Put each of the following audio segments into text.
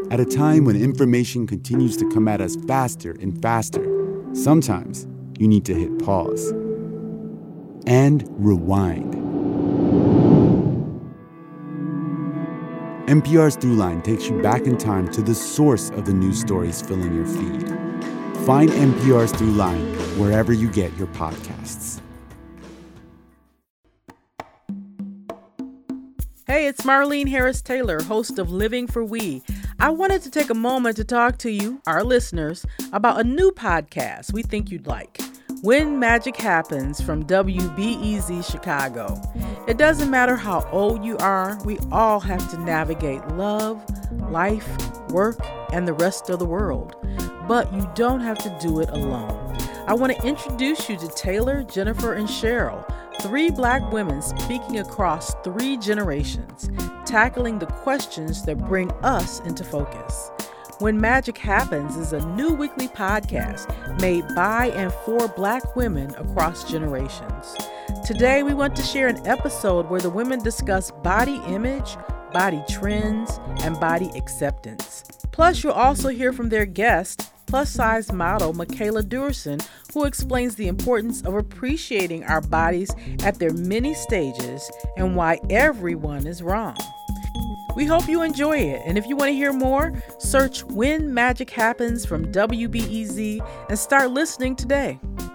At a time when information continues to come at us faster and faster, sometimes you need to hit pause and rewind. NPR's Throughline takes you back in time to the source of the news stories filling your feed. Find NPR's Throughline wherever you get your podcasts. Hey, it's Marlene Harris Taylor, host of Living for We. I wanted to take a moment to talk to you, our listeners, about a new podcast we think you'd like. When Magic Happens from WBEZ Chicago. It doesn't matter how old you are, we all have to navigate love, life, work, and the rest of the world. But you don't have to do it alone. I want to introduce you to Taylor, Jennifer, and Cheryl, 3 Black women speaking across 3 generations, tackling the questions that bring us into focus. When Magic Happens is a new weekly podcast made by and for Black women across generations. Today, we want to share an episode where the women discuss body image, body trends, and body acceptance. Plus, you'll also hear from their guest, plus-size model Michaela Durson, who explains the importance of appreciating our bodies at their many stages and why everyone is wrong. We hope you enjoy it, and if you want to hear more, search When Magic Happens from WBEZ and start listening today.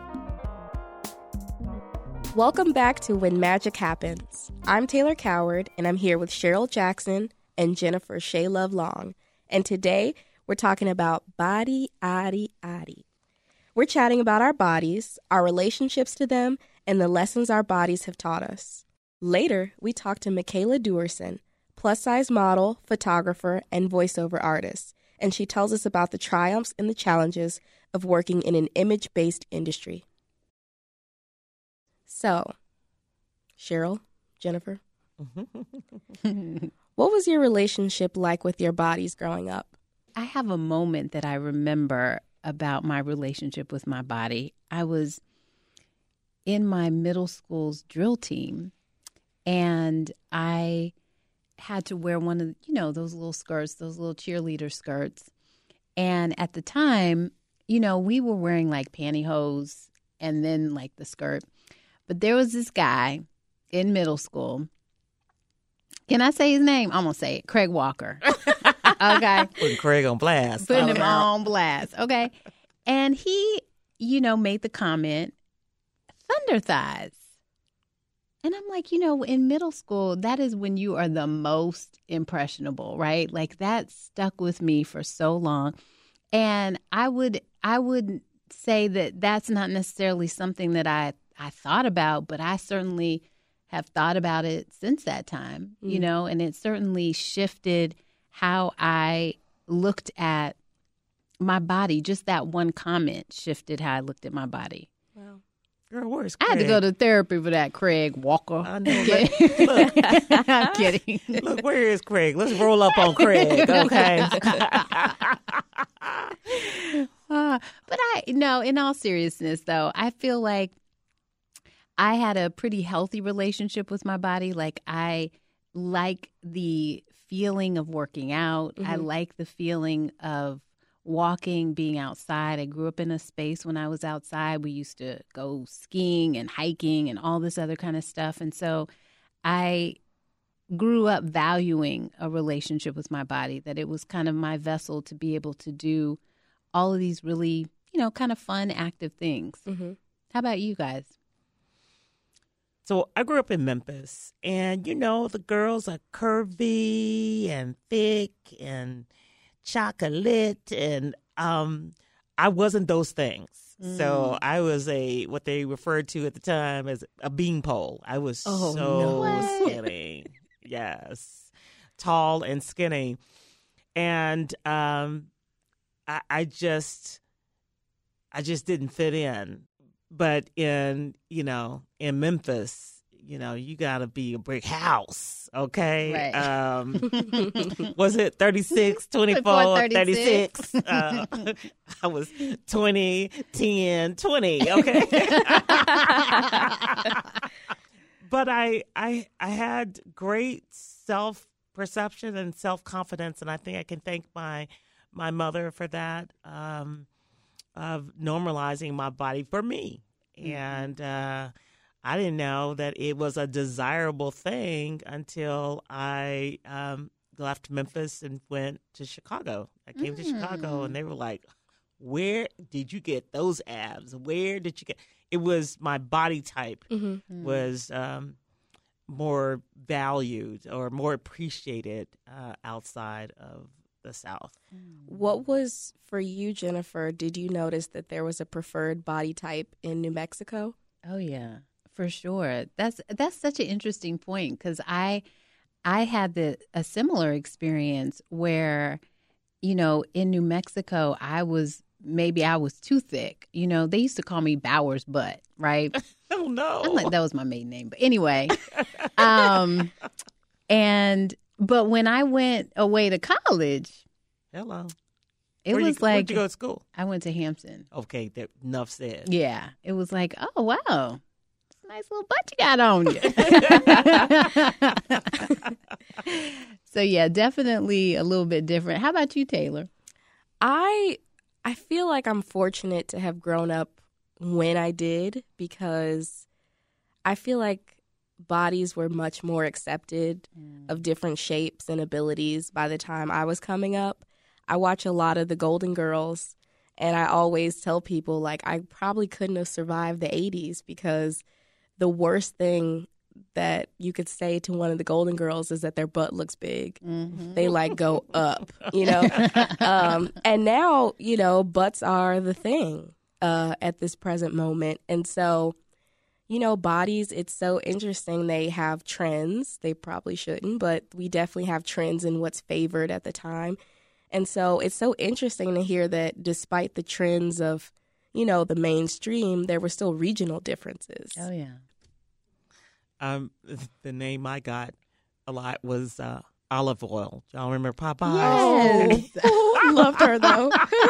Welcome back to When Magic Happens. I'm Taylor Coward, and I'm here with Cheryl Jackson and Jennifer Shea Love Long. And today, we're talking about body, addy. We're chatting about our bodies, our relationships to them, and the lessons our bodies have taught us. Later, we talk to Michaela Durson, plus-size model, photographer, and voiceover artist, and she tells us about the triumphs and the challenges of working in an image-based industry. So, Cheryl, Jennifer, what was your relationship like with your bodies growing up? I have a moment that I remember about my relationship with my body. I was in my middle school's drill team, and I had to wear one of, those little skirts, those little cheerleader skirts. And at the time, we were wearing like pantyhose and then like the skirt. But there was this guy in middle school. Can I say his name? I'm going to say it. Craig Walker. Okay. Putting Craig on blast. Putting him on blast. Okay. And he, made the comment, thunder thighs. And I'm like, in middle school, that is when you are the most impressionable, right? Like that stuck with me for so long. And I would say that that's not necessarily something that I thought about, but I certainly have thought about it since that time, and it certainly shifted how I looked at my body. Just that one comment shifted how I looked at my body. Wow. Girl, where's Craig? I had to go to therapy for that, Craig Walker. I know. Look, I'm kidding. Look, where is Craig? Let's roll up on Craig, okay? But in all seriousness, though, I feel like I had a pretty healthy relationship with my body. Like I like the feeling of working out. I like the feeling of walking, being outside. I grew up in a space when I was outside. We used to go skiing and hiking and all this other kind of stuff. And so I grew up valuing a relationship with my body, that it was kind of my vessel to be able to do all of these really, kind of fun, active things. How about you guys? So I grew up in Memphis, and, the girls are curvy and thick and chocolate, and I wasn't those things. So I was what they referred to at the time as a beanpole. I was skinny. Yes. Tall and skinny. And I just didn't fit in. But in Memphis, you got to be a brick house, okay? Right. Was it 36, 24, 36? 36? I was 20, 10, 20, okay? But I had great perception and self-confidence, and I think I can thank my mother for that, of normalizing my body for me. And I didn't know that it was a desirable thing until I left Memphis and went to Chicago. I came to Chicago, and they were like, where did you get those abs? Where did you get? It was my body type was more valued or more appreciated outside of the South. What was for you, Jennifer? Did you notice that there was a preferred body type in New Mexico? Oh yeah, for sure. That's such an interesting point, because I had a similar experience where, in New Mexico, I was too thick. They used to call me Bower's butt, right? Oh no! I'm like, that was my maiden name, but anyway. But when I went away to college, hello, where'd you go to school? I went to Hampton. Okay, enough said. Yeah, it was like, oh wow, it's a nice little butt you got on you. So yeah, definitely a little bit different. How about you, Taylor? I feel like I'm fortunate to have grown up when I did, because I feel like bodies were much more accepted of different shapes and abilities by the time I was coming up. I watch a lot of the Golden Girls, and I always tell people, like, I probably couldn't have survived the 80s, because the worst thing that you could say to one of the Golden Girls is that their butt looks big. They like go up, and now, butts are the thing at this present moment. And so, bodies, it's so interesting. They have trends. They probably shouldn't, but we definitely have trends in what's favored at the time. And so it's so interesting to hear that despite the trends of, the mainstream, there were still regional differences. Oh, yeah. The name I got a lot was Olive Oil. Y'all remember Popeyes? Yes. Oh, loved her, though.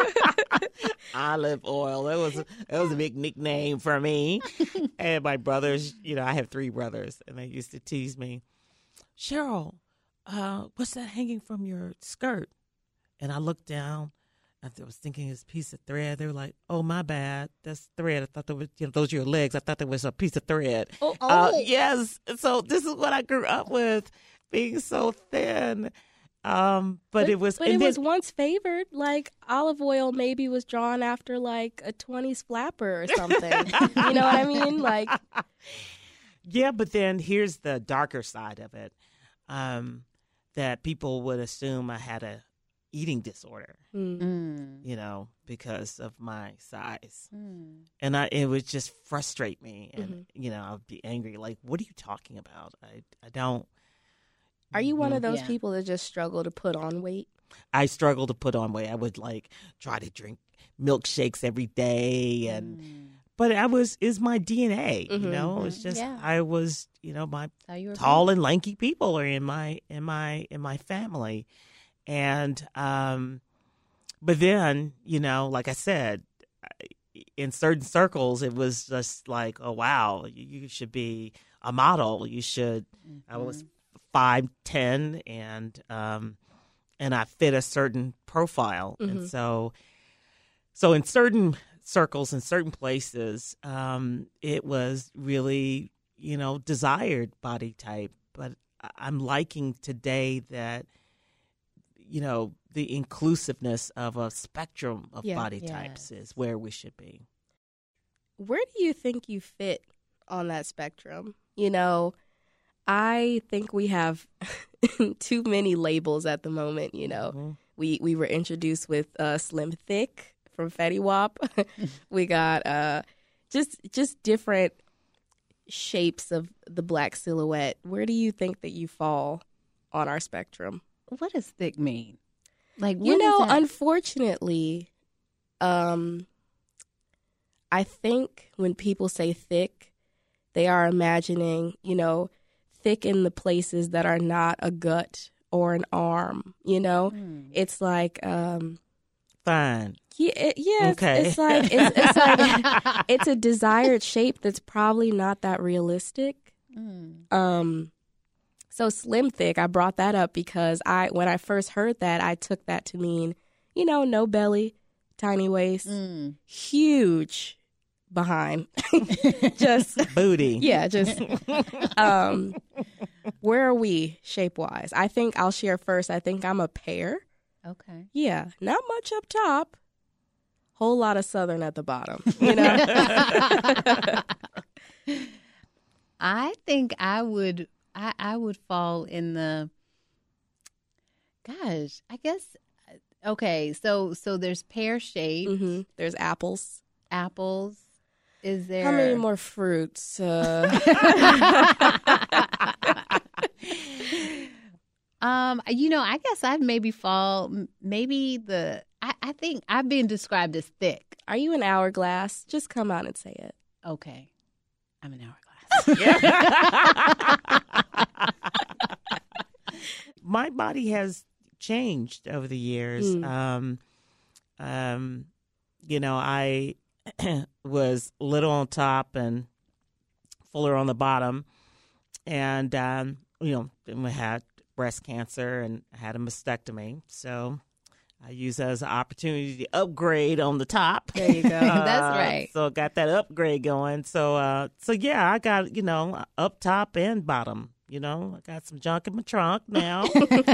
Olive Oil. That was a big nickname for me. And my brothers, I have 3 brothers, and they used to tease me, Cheryl, what's that hanging from your skirt? And I looked down. I was thinking it's a piece of thread. They were like, "Oh, my bad. That's thread. I thought that was, those are your legs. I thought that was a piece of thread." Yes. So this is what I grew up with, being so thin. But it was once favored. Like, olive oil maybe was drawn after like a 20s flapper or something. You know what I mean? Like, yeah. But then here's the darker side of it, that people would assume I had a eating disorder, because of my size. And it would just frustrate me. And, I'd be angry. Like, what are you talking about? I don't. Are you one of those people that just struggle to put on weight? I struggle to put on weight. I would try to drink milkshakes every day. But is my DNA, it's just, I was, my tall and lanky people are in my family. And, but then, like I said, in certain circles, it was just like, oh, wow, you should be a model. You should, I was 5'10", and I fit a certain profile. And so in certain circles, in certain places, it was really, desired body type. But I'm liking today that, the inclusiveness of a spectrum of body types is where we should be. Where do you think you fit on that spectrum? I think we have too many labels at the moment, We were introduced with Slim Thick from Fetty Wap. We got just different shapes of the Black silhouette. Where do you think that you fall on our spectrum? What does thick mean? Like, what is that? Unfortunately, I think when people say thick, they are imagining, thick in the places that are not a gut or an arm, It's like fine. Yeah, okay. It's like it's a desired shape that's probably not that realistic. So slim thick, I brought that up because when I first heard that, I took that to mean, no belly, tiny waist, huge behind. Just booty. Yeah, just where are we shape-wise? I think I'll share first. I think I'm a pear. Okay. Yeah, not much up top. Whole lot of southern at the bottom, I think I would fall in the, gosh, I guess, okay, so there's pear shape. Mm-hmm. There's apples. Apples. Is there? How many more fruits? I guess I'd maybe fall, I think I've been described as thick. Are you an hourglass? Just come out and say it. Okay. I'm an hourglass. My body has changed over the years. I was little on top and fuller on the bottom. And, then we had breast cancer and I had a mastectomy. So I use that as an opportunity to upgrade on the top. There you go. That's right. So I got that upgrade going. So yeah, I got, up top and bottom. I got some junk in my trunk now.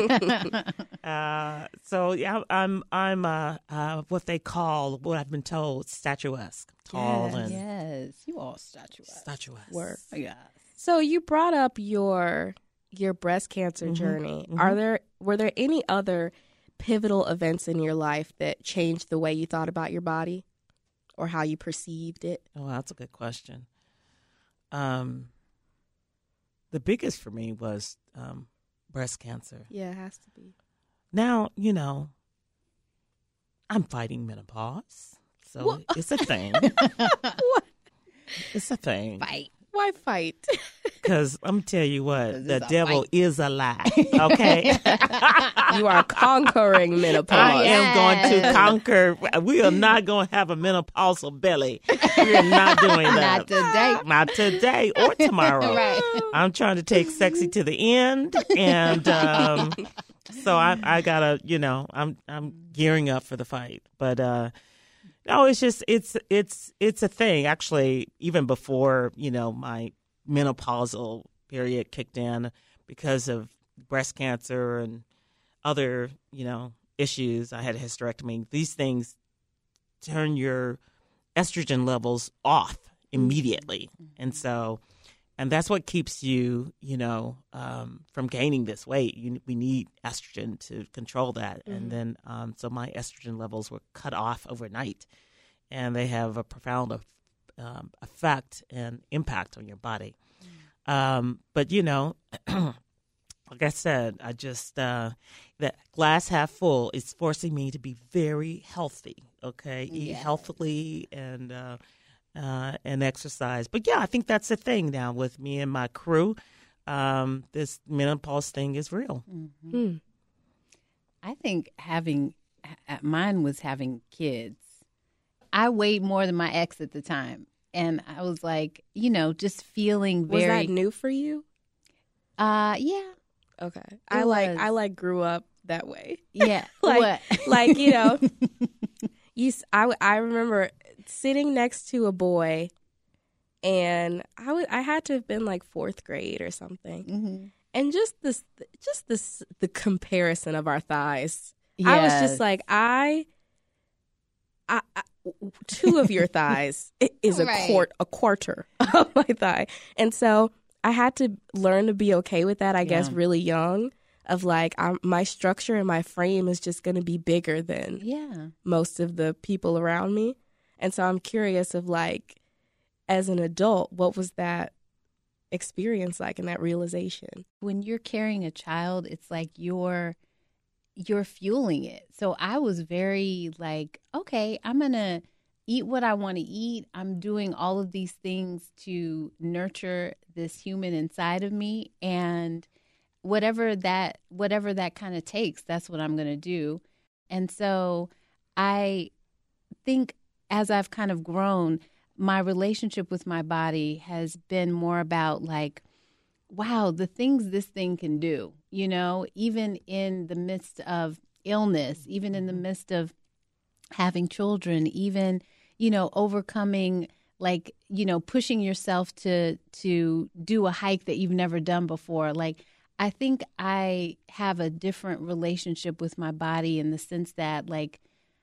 So yeah, I'm what I've been told, statuesque, tall and yes, you all statuesque. Statuesque. Work. Yes. So you brought up your breast cancer journey. Were there any other pivotal events in your life that changed the way you thought about your body or how you perceived it? Oh, that's a good question. The biggest for me was breast cancer. Yeah, it has to be. Now, I'm fighting menopause. So What? It's a thing. What? It's a thing. Fight. Why fight? Because I'm going to tell you what, 'Cause the it's a devil fight. is a lie. Okay? You are conquering menopause. I am going to conquer. We are not going to have a menopausal belly. We are not doing that. Not today. Not today or tomorrow. Right. I'm trying to take sexy to the end. And so I got to, I'm gearing up for the fight. But no, it's just, it's a thing. Actually, even before, my menopausal period kicked in because of breast cancer and other, issues. I had a hysterectomy. These things turn your estrogen levels off immediately. And that's what keeps you, from gaining this weight. We need estrogen to control that. And then, so my estrogen levels were cut off overnight, and they have a profound effect and impact on your body. But, like I said, I just, that glass half full is forcing me to be very healthy, okay? Eat healthily and exercise. But yeah, I think that's the thing now with me and my crew. This menopause thing is real. Mm-hmm. I think mine was having kids. I weighed more than my ex at the time. And I was like, just feeling very. Was that new for you? Yeah. Okay. I grew up that way. Yeah. I remember sitting next to a boy, and I had to have been like 4th grade or something. Mm-hmm. And just the comparison of our thighs. Yes. I was just like, I 2 of your thighs is Right. a quarter of my thigh. And so I had to learn to be okay with that, I guess, really young, of like, my structure and my frame is just going to be bigger than most of the people around me. And so I'm curious of like, as an adult, what was that experience like and that realization? When you're carrying a child, it's like you're fueling it. So I was very like, okay, I'm going to eat what I want to eat. I'm doing all of these things to nurture this human inside of me. And whatever that kind of takes, that's what I'm going to do. And so I think as I've kind of grown, my relationship with my body has been more about like, wow, the things this thing can do, you know, even in the midst of illness, even in the midst of having children, even, you know, overcoming, like, you know, pushing yourself to do a hike that you've never done before. Like, I think I have a different relationship with my body in the sense that, like,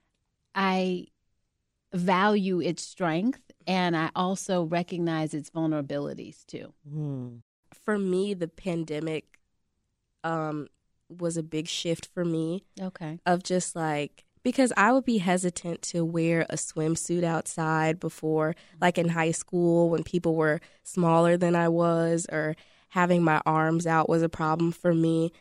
I value its strength and I also recognize its vulnerabilities too. For me, the pandemic was a big shift for me. Okay. Of just like, because I would be hesitant to wear a swimsuit outside before, like in high school when people were smaller than I was, or having my arms out was a problem for me.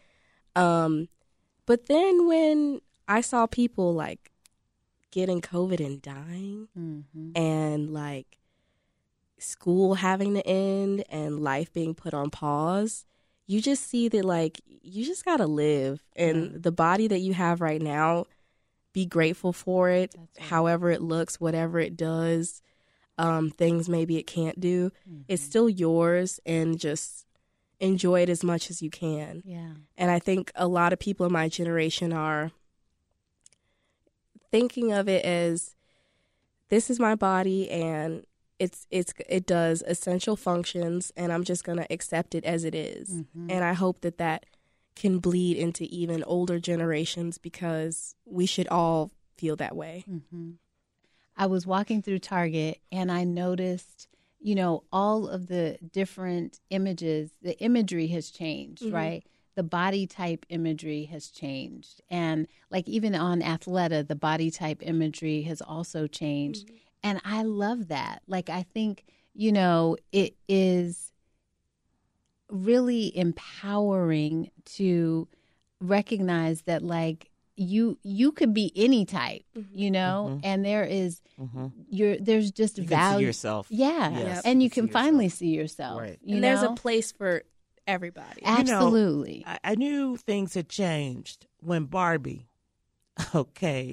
But then when I saw people like getting COVID and dying, and like school having to end and life being put on pause, you just see that like you just gotta live, and the body that you have right now, be grateful for it. However it looks, whatever it does, things maybe it can't do, it's still yours, and just enjoy it as much as you can. Yeah. And I think a lot of people in my generation are thinking of it as, this is my body and it does essential functions, and I'm just going to accept it as it is. And I hope that that can bleed into even older generations, because we should all feel that way. I was walking through Target and I noticed, you know, all of the different images, the imagery has changed, right? The body type imagery has changed. And like even on Athleta, the body type imagery has also changed. And I love that. Like, I think, you know, it is really empowering to recognize that, like, you could be any type, you know, and there is there's just you value. can see yourself. Yeah. Yes, And you can can see finally yourself. see yourself. Right. You And know? there's a place for everybody. Absolutely. I knew things had changed when Barbie, when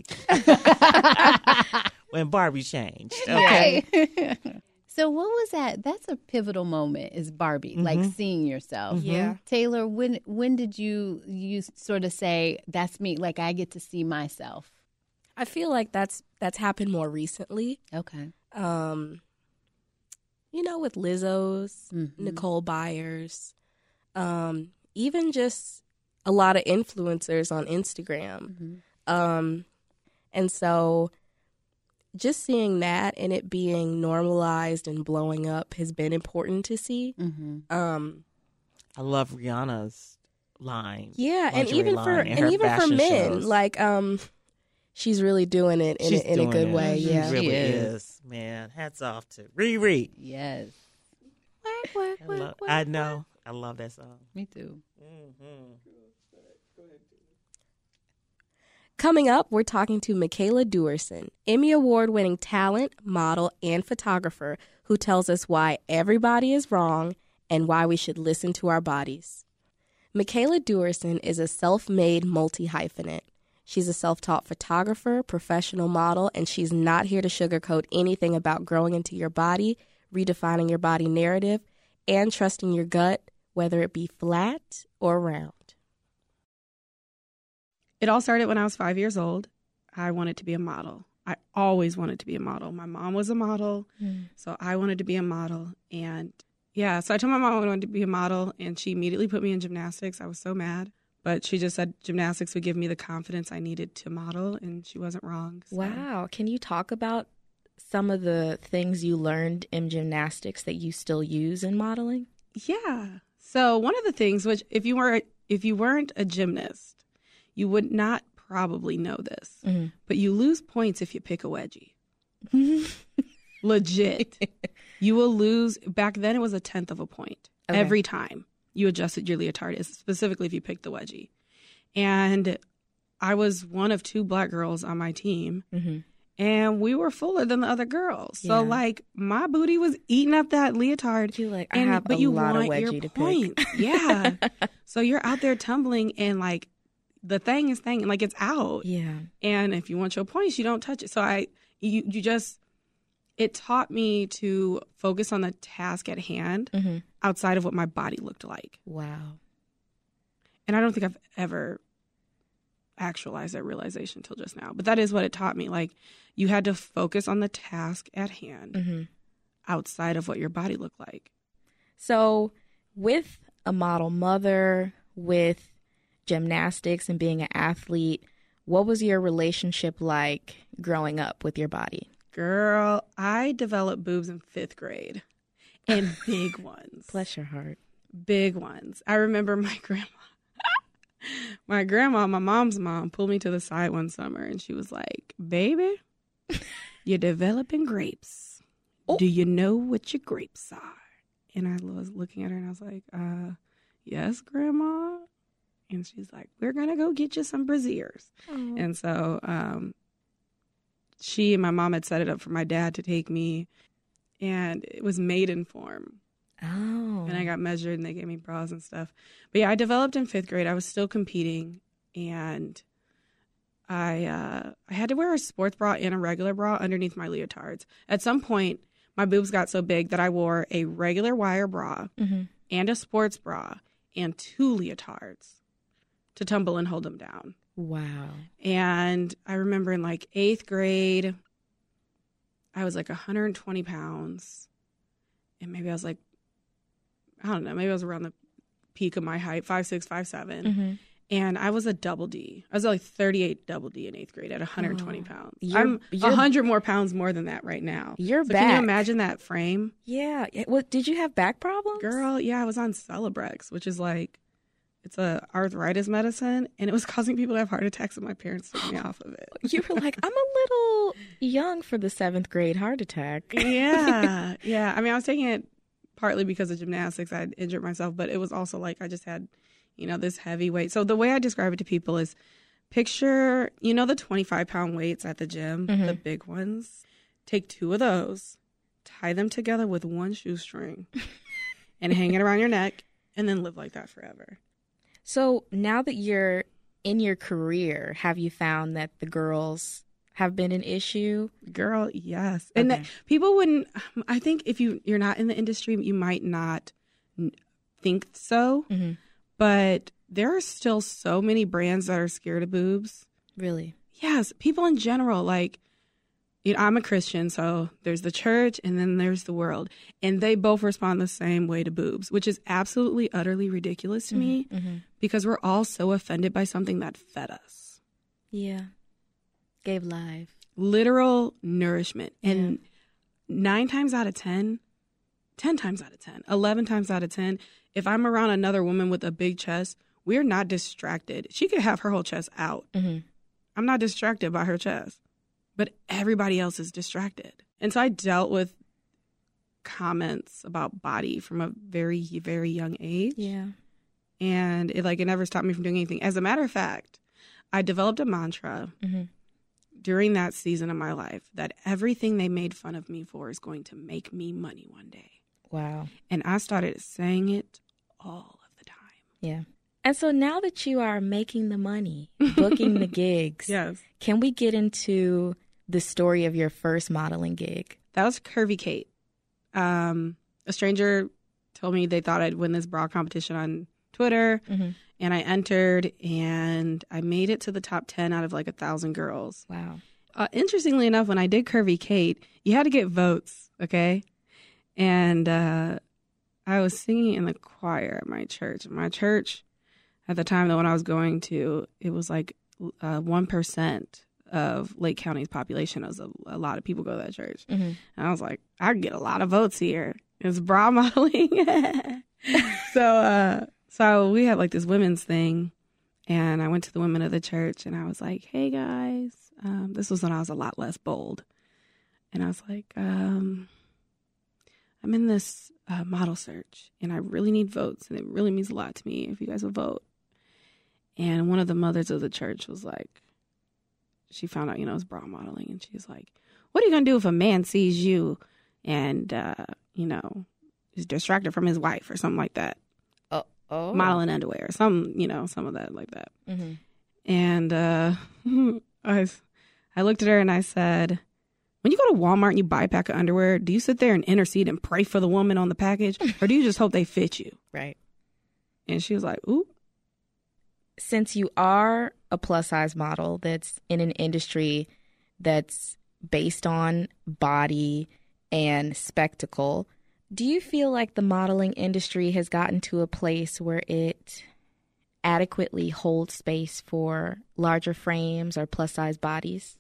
Barbie changed. Okay. Right. So what was that? That's a pivotal moment, is Barbie, like seeing yourself. Yeah. Taylor, when did you sort of say, that's me, like I get to see myself? I feel like that's happened more recently. Okay. You know, with Lizzo's, Nicole Byers, even just a lot of influencers on Instagram. And so just seeing that and it being normalized and blowing up has been important to see. I love Rihanna's line. Yeah, and lingerie even line for in her and even for fashion men, shows. like she's really doing it in a good way. She Yeah, really She is. is. Man, hats off to Riri. Yes. I know. I love that song. Me too. Coming up, we're talking to Michaela Duerson, Emmy Award-winning talent, model, and photographer, who tells us why everybody is wrong and why we should listen to our bodies. Michaela Duerson is a self-made multi-hyphenate. She's a self-taught photographer, professional model, and she's not here to sugarcoat anything about growing into your body, redefining your body narrative, and trusting your gut, whether it be flat or round. It all started when I was 5 years old. I wanted to be a model. I always wanted to be a model. My mom was a model, so I wanted to be a model. And yeah, so I told my mom I wanted to be a model, and she immediately put me in gymnastics. I was so mad. But she just said gymnastics would give me the confidence I needed to model, and she wasn't wrong. So. Wow. Can you talk about some of the things you learned in gymnastics that you still use in modeling? Yeah. So one of the things, which if you weren't a gymnast, you would not probably know this, but you lose points if you pick a wedgie. Legit. You will lose. Back then, it was 1/10 of a point every time you adjusted your leotard, specifically if you picked the wedgie. And I was one of 2 black girls on my team, and we were fuller than the other girls. So, like, my booty was eating up that leotard. You're like, I have a lot of wedgie to pick. Yeah. So you're out there tumbling, and, like, the thing is thing, like, it's out. Yeah. And if you want your points, you don't touch it. So it taught me to focus on the task at hand. outside of what my body looked like. Wow. And I don't think I've ever actualized that realization till just now. But that is what it taught me. Like, you had to focus on the task at hand outside of what your body looked like. So with a model mother, with gymnastics and being an athlete, what was your relationship like growing up with your body? Girl, I developed boobs in 5th grade, and big ones. Bless your heart. Big ones. I remember my grandma, my mom's mom, pulled me to the side one summer, and she was like, "Baby, you're developing grapes. Oh. Do you know what your grapes are?" And I was looking at her, and I was like, "Yes, Grandma." And she's like, "We're going to go get you some brassieres." Oh. And so she and my mom had set it up for my dad to take me, and it was maiden form. Oh. And I got measured, and they gave me bras and stuff. But yeah, I developed in 5th grade. I was still competing, and I had to wear a sports bra and a regular bra underneath my leotards. At some point, my boobs got so big that I wore a regular wire bra and a sports bra and 2 leotards to tumble and hold them down. Wow. And I remember in like 8th grade, I was like 120 pounds. And maybe I was like, I don't know, maybe I was around the peak of my height, 5'6", 5'7". And I was a double D. I was like 38 double D in 8th grade at 120 pounds. I'm 100 more pounds more than that right now. You're so back. Can you imagine that frame? Yeah. What, did you have back problems? Girl, yeah, I was on Celebrex, which is like, it's a arthritis medicine, and it was causing people to have heart attacks, and my parents took me off of it. You were like, I'm a little young for the 7th grade heart attack. Yeah. Yeah. I mean, I was taking it partly because of gymnastics. I had injured myself, but it was also like I just had, this heavy weight. So the way I describe it to people is picture, the 25-pound weights at the gym, the big ones. Take 2 of those, tie them together with 1 shoestring, and hang it around your neck, and then live like that forever. So now that you're in your career, have you found that the girls have been an issue? Girl, yes. And that people wouldn't, I think if you're not in the industry, you might not think so. But there are still so many brands that are scared of boobs. Really? Yes. People in general, like, I'm a Christian, so there's the church and then there's the world. And they both respond the same way to boobs, which is absolutely, utterly ridiculous to me because we're all so offended by something that fed us. Yeah. Gave life. Literal nourishment. And 9 times out of 10, 10 times out of 10, 11 times out of 10, if I'm around another woman with a big chest, we're not distracted. She could have her whole chest out. I'm not distracted by her chest, but everybody else is distracted. And so I dealt with comments about body from a very, very young age. Yeah. And it never stopped me from doing anything. As a matter of fact, I developed a mantra during that season of my life that everything they made fun of me for is going to make me money one day. Wow. And I started saying it all of the time. Yeah. And so now that you are making the money, booking the gigs, yes, can we get into the story of your first modeling gig? That was Curvy Kate. A stranger told me they thought I'd win this bra competition on Twitter, and I entered, and I made it to the top 10 out of 1,000 girls. Wow. Interestingly enough, when I did Curvy Kate, you had to get votes, okay? And I was singing in the choir at my church. My church, at the time that when I was going to, it was 1% of Lake County's population. It was a lot of people go to that church. And I was like, I could get a lot of votes here. It's bra modeling. So we had this women's thing, and I went to the women of the church, and I was like, hey guys, this was when I was a lot less bold. And I was like, I'm in this model search, and I really need votes, and it really means a lot to me if you guys would vote. And one of the mothers of the church was like, she found out, it was bra modeling, and she's like, what are you going to do if a man sees you and, is distracted from his wife or something like that? Oh. Modeling underwear or some of that like that. And I looked at her and I said, when you go to Walmart and you buy a pack of underwear, do you sit there and intercede and pray for the woman on the package? Or do you just hope they fit you? Right. And she was like, ooh. Since you are a plus size model that's in an industry that's based on body and spectacle, do you feel like the modeling industry has gotten to a place where it adequately holds space for larger frames or plus size bodies?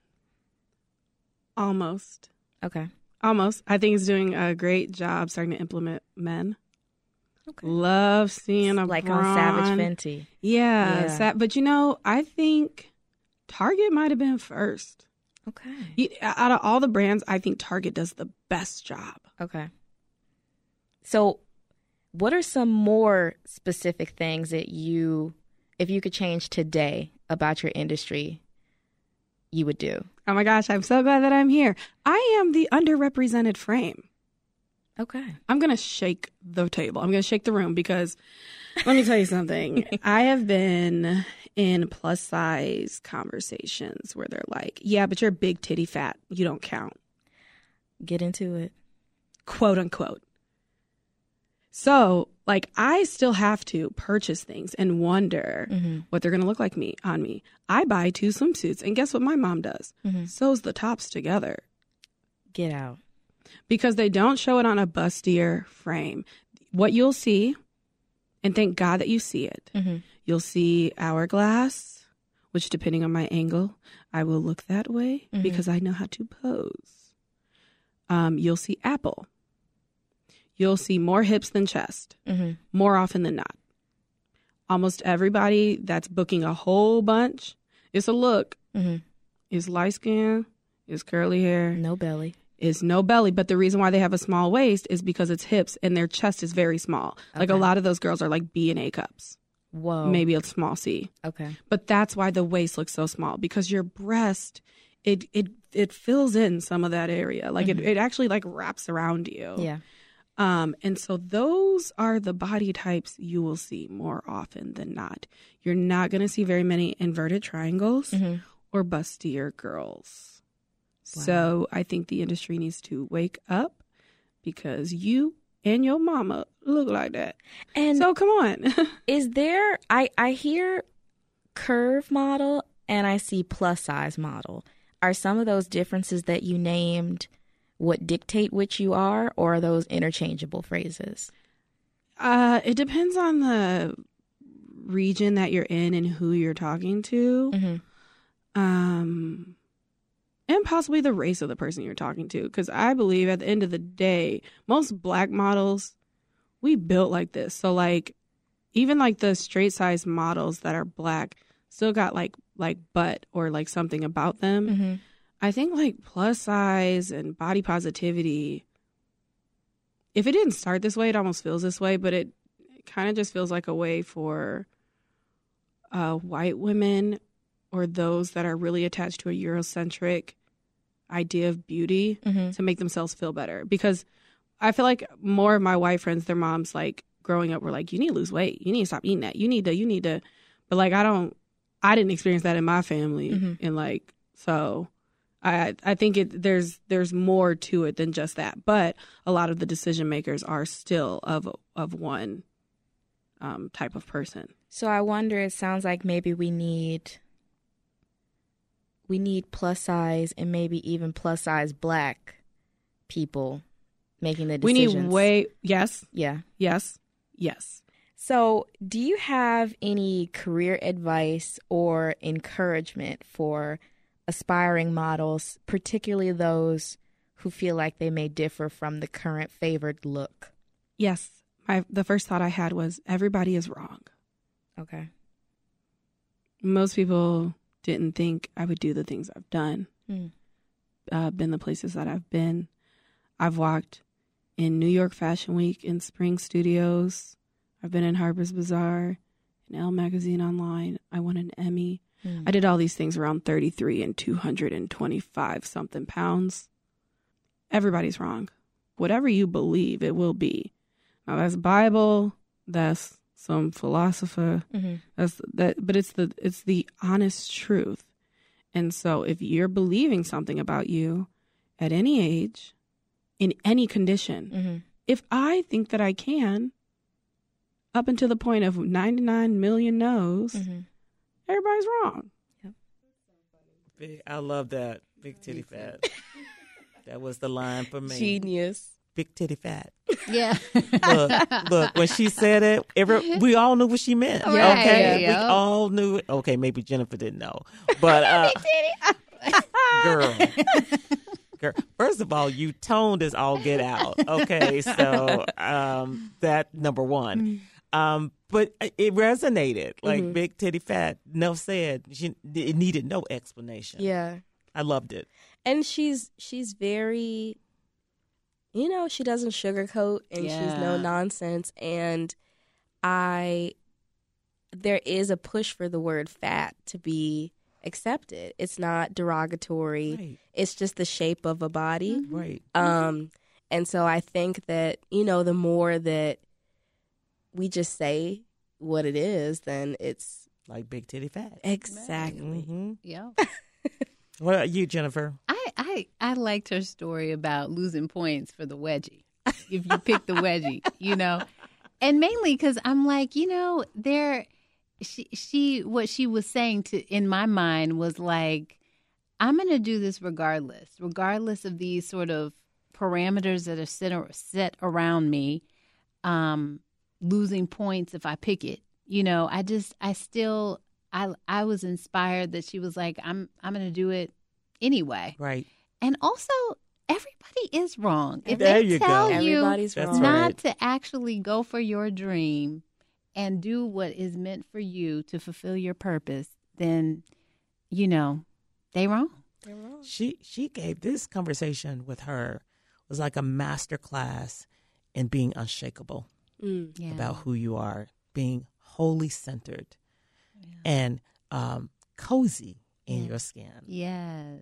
Almost. Okay. Almost. I think it's doing a great job starting to implement men. Okay. Love seeing a like brawn. on Savage Fenty. Yeah. But I think Target might have been first. Okay. Out of all the brands, I think Target does the best job. Okay. So what are some more specific things that if you could change today about your industry, you would do? Oh my gosh, I'm so glad that I'm here. I am the underrepresented frame. Okay. I'm going to shake the table. I'm going to shake the room because let me tell you something. I have been in plus size conversations where they're like, yeah, but you're big titty fat. You don't count. Get into it. Quote unquote. So I still have to purchase things and wonder what they're going to look like on me. I buy 2 swimsuits and guess what my mom does? Sews the tops together. Get out. Because they don't show it on a bustier frame. What you'll see, and thank God that you see it, you'll see hourglass, which depending on my angle, I will look that way because I know how to pose. You'll see apple. You'll see more hips than chest, more often than not. Almost everybody that's booking a whole bunch, it's a look. Is light skin, is curly hair. No belly. Is no belly. But the reason why they have a small waist is because it's hips and their chest is very small. Okay. Like a lot of those girls are like B and A cups. Whoa. Maybe a small C. Okay. But that's why the waist looks so small, because your breast, it fills in some of that area. Like it actually like wraps around you. Yeah. And so those are the body types you will see more often than not. You're not going to see very many inverted triangles or bustier girls. Wow. So I think the industry needs to wake up because you and your mama look like that. And so come on. Is there, I hear curve model and I see plus size model. Are some of those differences that you named what dictate which you are, or are those interchangeable phrases? It depends on the region that you're in and who you're talking to. And possibly the race of the person you're talking to. Because I believe at the end of the day, most black models, we built like this. So like, even like the straight size models that are black still got like butt or like something about them. I think like plus size and body positivity, if it didn't start this way, it almost feels this way, but it kind of just feels like a way for white women or those that are really attached to a Eurocentric idea of beauty to make themselves feel better. Because I feel like more of my white friends, their moms, like growing up were like, you need to lose weight. You need to stop eating that. You need to. But like, I didn't experience that in my family. And like, so I think there's more to it than just that. But a lot of the decision makers are still of one type of person. So I wonder, it sounds like maybe we need plus size and maybe even plus size black people making the decisions. We need yes. Yeah. Yes. Yes. So do you have any career advice or encouragement for aspiring models, particularly those who feel like they may differ from the current favored look? Yes. The first thought I had was everybody is wrong. Okay. Most people didn't think I would do the things I've done, been the places that I've been. I've walked in New York Fashion Week, in Spring Studios. I've been in Harper's Bazaar, in Elle Magazine Online. I won an Emmy. I did all these things around 33 and 225 something pounds. Everybody's wrong. Whatever you believe, it will be. Now that's Bible. That's some philosopher. That's that, but it's the honest truth. And so if you're believing something about you, at any age, in any condition. Mm-hmm. If I think that I can, up until the point of 99 million no's, Mm-hmm. everybody's wrong. I love that. Big titty fat. That was the line for me. Genius. Big titty fat. Yeah. Look, when she said it, we all knew what she meant. Right, Okay, yeah. we all knew it. Okay, maybe Jennifer didn't know, but girl. First of all, you toned as all get out. Okay, so that number one. But it resonated. Like big titty fat. Neff said it needed no explanation. Yeah. I loved it. And she's very, she doesn't sugarcoat and she's no nonsense. And there is a push for the word fat to be accepted. It's not derogatory. Right. It's just the shape of a body. Right. And so I think that, the more that we just say what it is, then it's Like big titty fat. exactly. Mm-hmm. Yeah. What about you, Jennifer? I liked her story about losing points for the wedgie. If you pick the wedgie, and mainly because I'm like, what she was saying in my mind was like, I'm going to do this regardless of these sort of parameters that are set around me. Losing points if I pick it, I was inspired that she was like, I'm going to do it anyway. Right. And also, everybody is wrong. If There they you tell go. you Everybody's That's wrong. right. not to actually go for your dream and do what is meant for you to fulfill your purpose, then, they wrong. She gave this conversation with her was like a master class in being unshakable Yeah. about who you are, being wholly centered and cozy in your skin. Yes.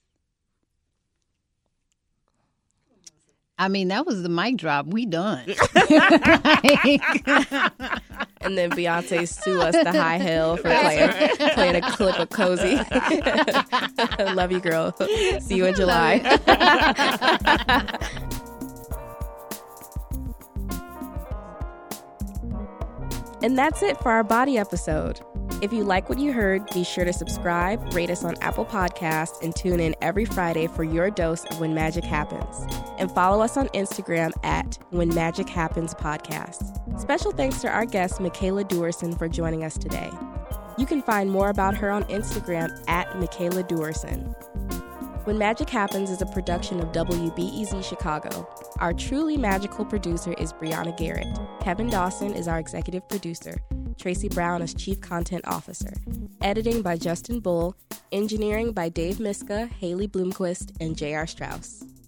I mean, that was the mic drop. We done. And then Beyonce sue us the high hell for playing a clip of Cozy. Love you, girl. See you in July. And that's it for our body episode. If you like what you heard, be sure to subscribe, rate us on Apple Podcasts, and tune in every Friday for your dose of When Magic Happens. And follow us on Instagram at When Magic Happens Podcast. Special thanks to our guest, Michaela Duerson, for joining us today. You can find more about her on Instagram at Michaela Duerson. When Magic Happens is a production of WBEZ Chicago. Our truly magical producer is Brianna Garrett. Kevin Dawson is our executive producer. Tracy Brown is Chief Content Officer. Editing by Justin Bull. Engineering by Dave Miska, Haley Bloomquist, and J.R. Strauss.